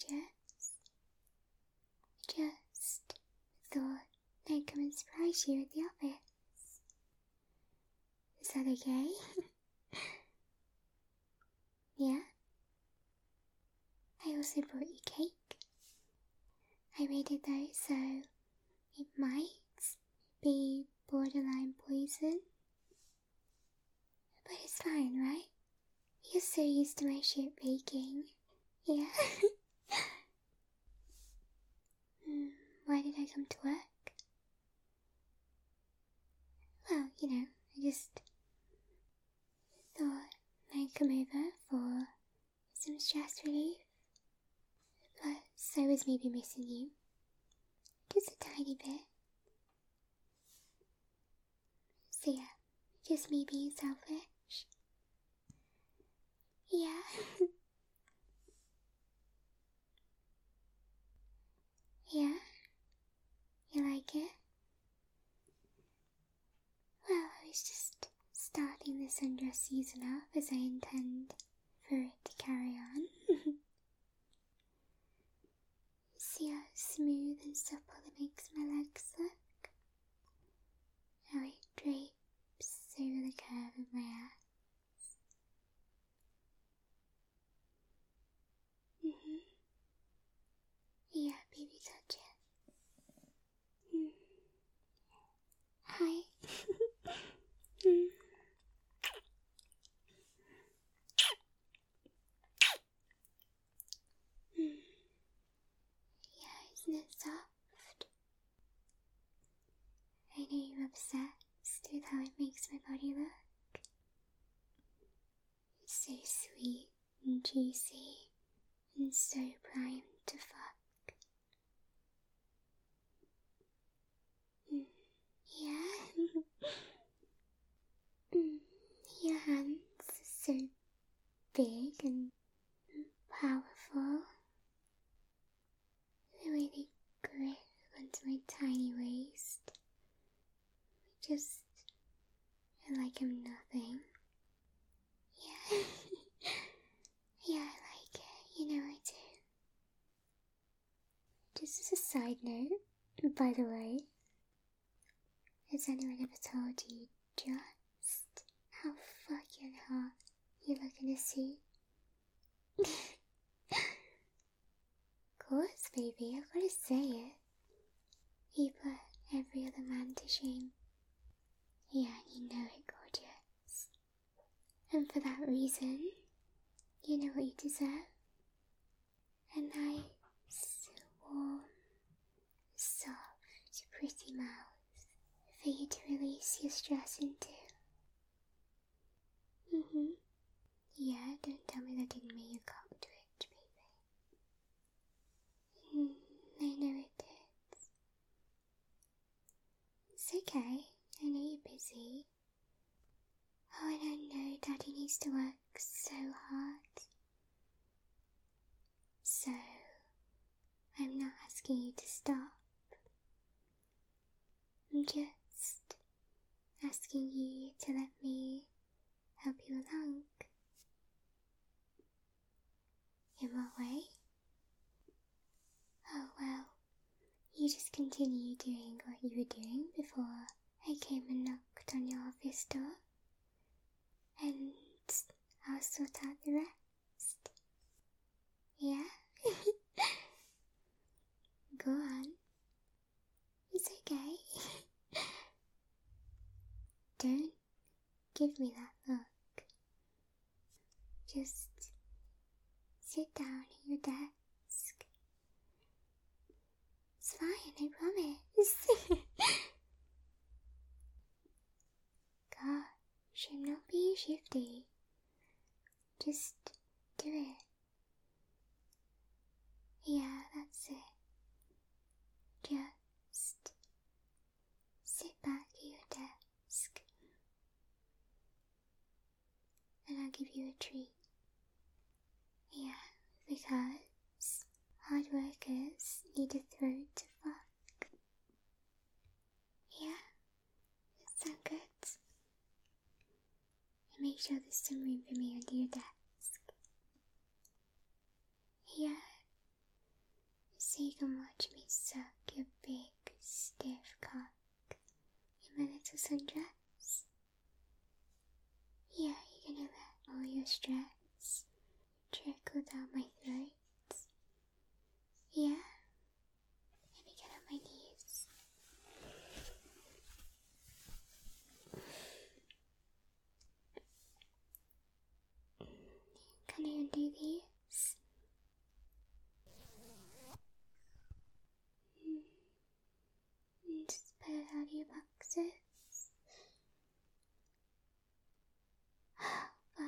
gorgeous. Just thought I'd come and surprise you at the office. Is that okay? Yeah? I also brought you cake. I made it though, so it might be borderline poison. But it's fine, right? You're so used to my shit baking. Yeah? Why did I come to work? Well, I just thought I'd come over for some stress relief. Plus, I was maybe missing you. Just a tiny bit. So yeah, just me being selfish. Yeah. Yeah? You like it? Well, I was just starting the sundress season off as I intend for it to carry on. See how smooth and supple it makes my legs look? How it drapes over the curve of my ass. Yeah, baby, touch it. Hi. Yeah, isn't it soft? I know you're obsessed with how it makes my body look. It's so sweet and juicy and so primed to fuck. Yeah? Your hands are so big and powerful. The way they grip onto my tiny waist. Just like I'm nothing. Yeah. Yeah, I like it. I do. Just as a side note, by the way, has anyone ever told you just how fucking hot you look in a suit? Of course, baby, I've got to say it. You put every other man to shame. Yeah, you know it, gorgeous. And for that reason, you know what you deserve? A nice, warm, soft, pretty mouth for you to release your stress into. Yeah, don't tell me that didn't make your cock twitch, baby. I know it did. It's okay, I know you're busy. Oh, and I know Daddy needs to work so hard. So, I'm not asking you to stop. I'm just asking you to let me help you along. In what way? Oh, well, you just continue doing what you were doing before I came and knocked on your office door. And I'll sort out the rest. Yeah? Go on. It's okay. Don't give me that look. Just sit down at your desk. It's fine, I promise. Gosh, I'm not being shifty. Just do it. Yeah, that's it. Just sit back at your desk and I'll give you a treat. Yeah, because hard workers need a throat to fuck. Yeah, that sound good? And make sure there's some room for me under your desk. Yeah, suck your big, stiff cock in my little sundress? Yeah, you're gonna let all your stress trickle down my throat? Yeah? Let me get on my knees. Can I undo these? Just pull out your boxes. But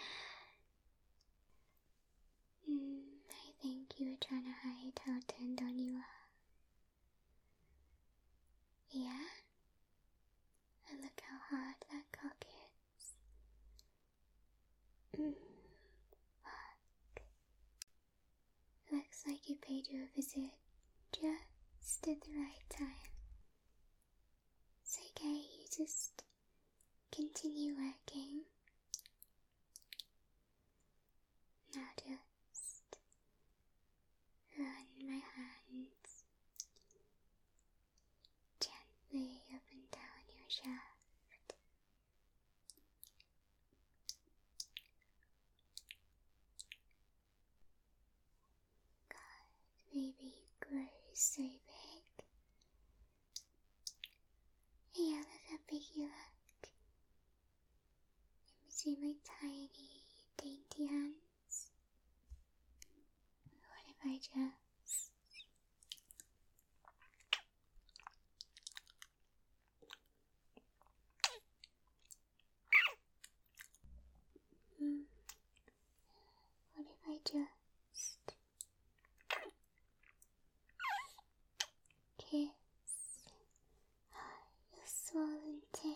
I think you were trying to hide how turned on you are. Yeah? And look how hard that cock is. Fuck. Looks like you paid you a visit just at the right time. It's okay, you just continue working. Now just run my hands gently up and down your shaft. God, baby, you grow so big. Yeah, look how big you look. In between my tiny, dainty hands. What if I just... What if I just... kiss your swollen tip?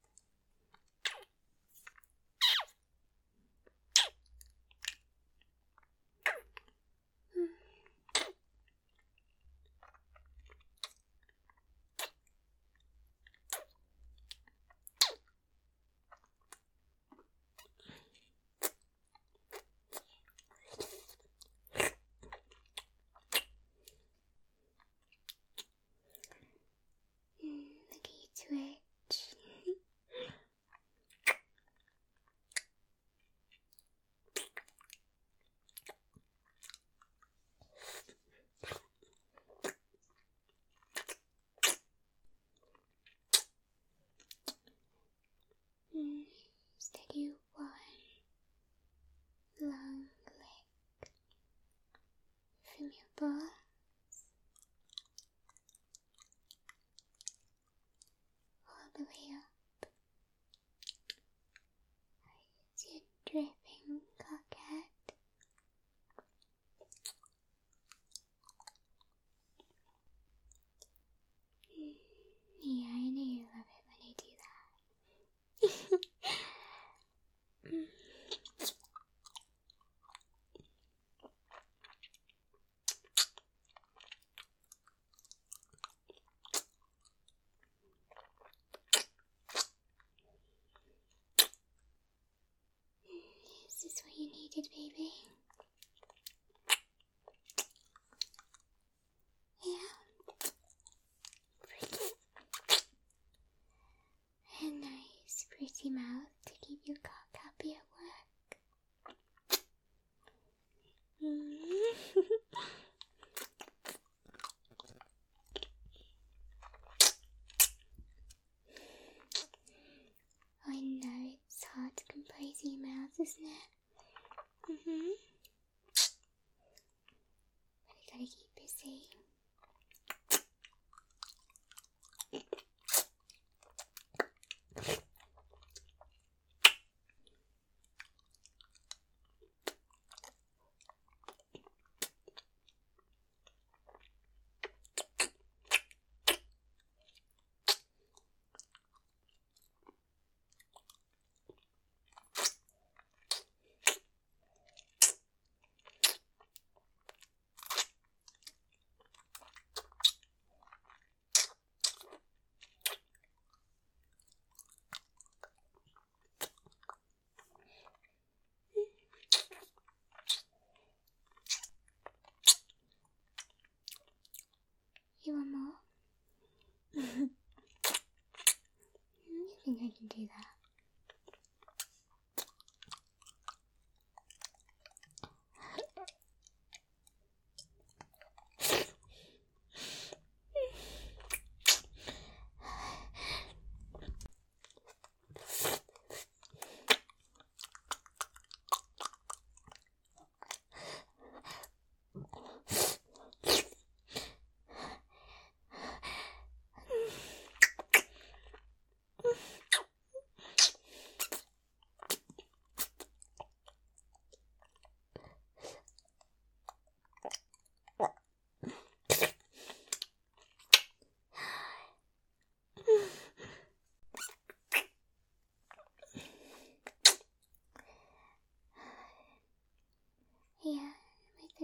Look at you twitch. Just take one long lick from your balls all the way up. It's your dripping cockhead. Yeah, I know you love it when I do that.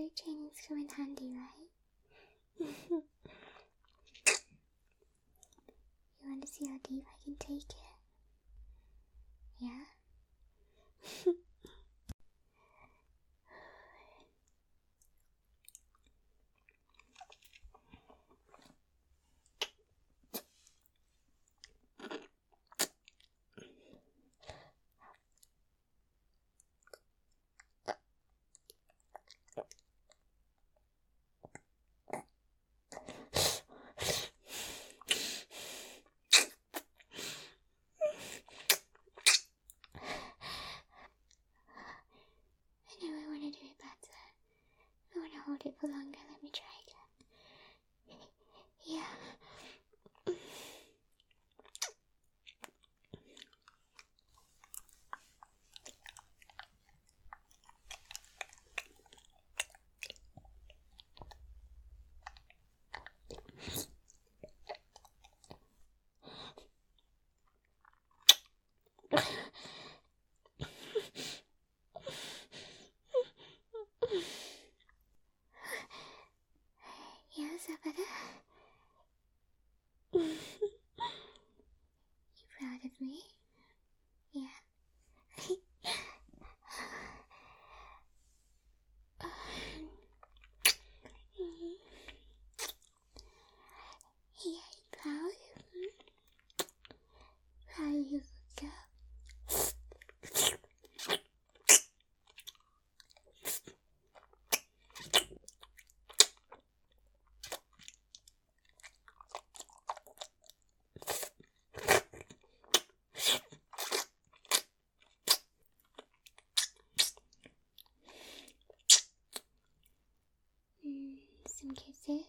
Electric chainings come in handy, right? You want to see how deep I can take it? Yeah? Hold it for longer. Let me try again. Yeah. Yeah, is that better? You proud of me? Yeah. Yeah, you proud? Proud of you, girl. Some kisses.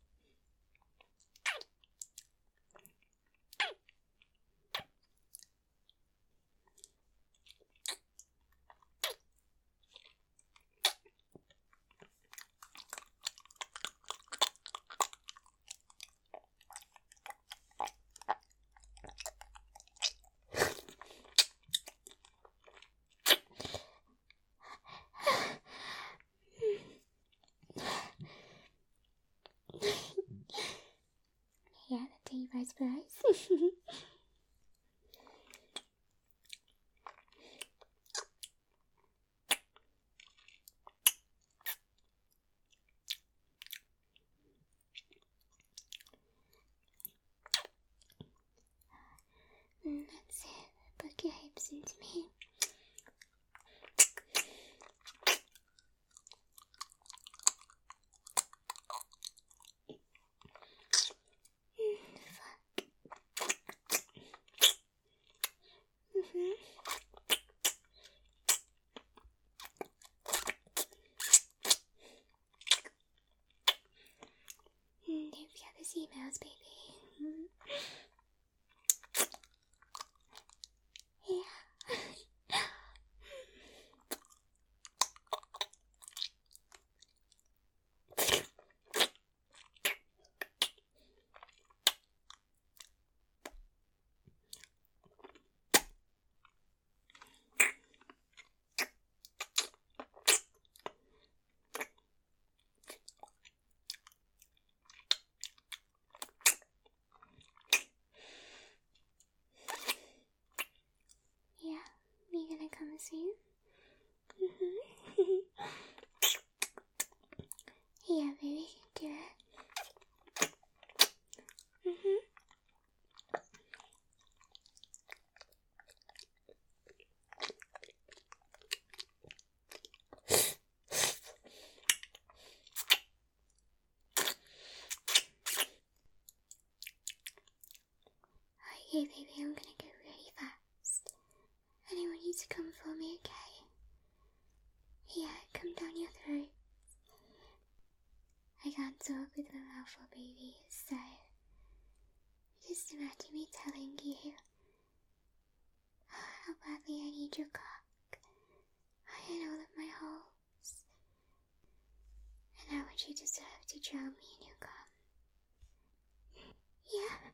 Yeah, that day by surprise. That's it. Put your hips into me. Don't forget the emails, baby. Yeah. Yeah, you gonna come soon? Yeah, baby, do it. Okay, baby, I'm gonna go really fast. And I want you to come for me, okay? Yeah, come down your throat. I can't talk with my mouth full, baby, so just imagine me telling you how badly I need your cock and all of my holes. And I want you to deserve to drown me in your cum. Yeah.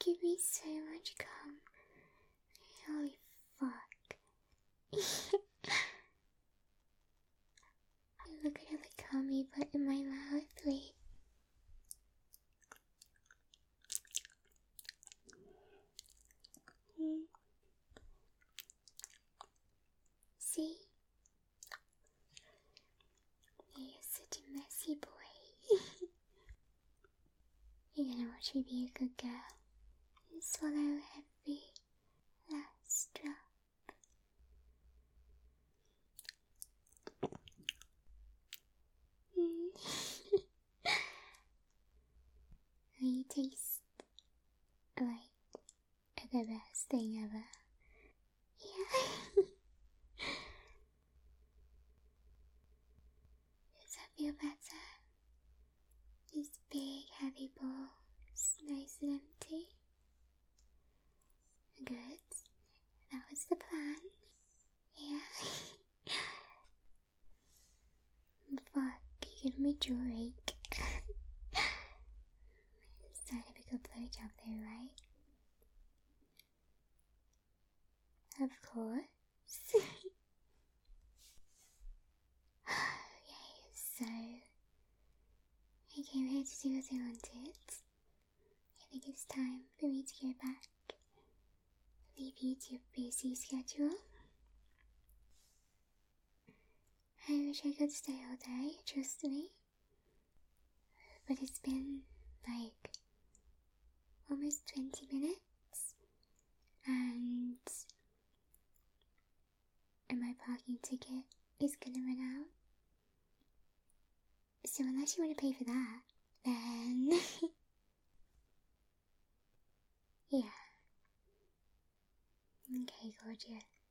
give me so much cum. Holy fuck. Look at all the cum you put in my mouth, wait. See? You're such a messy boy. You're gonna watch me be a good girl and swallow every last drop. You taste like the best thing ever. Yeah. Does that feel better? These big heavy balls, nice and empty. Good. That was the plan. Yeah. Fuck, you giving me jaw ache. Start a good blowjob though, right? Of course. Okay, so I came here to do what I wanted. I think it's time for me to go back. Leave you to your busy schedule. I wish I could stay all day, trust me. But it's been like almost 20 minutes and my parking ticket is gonna run out. So unless you want to pay for that, then yeah. Okay, gorgeous.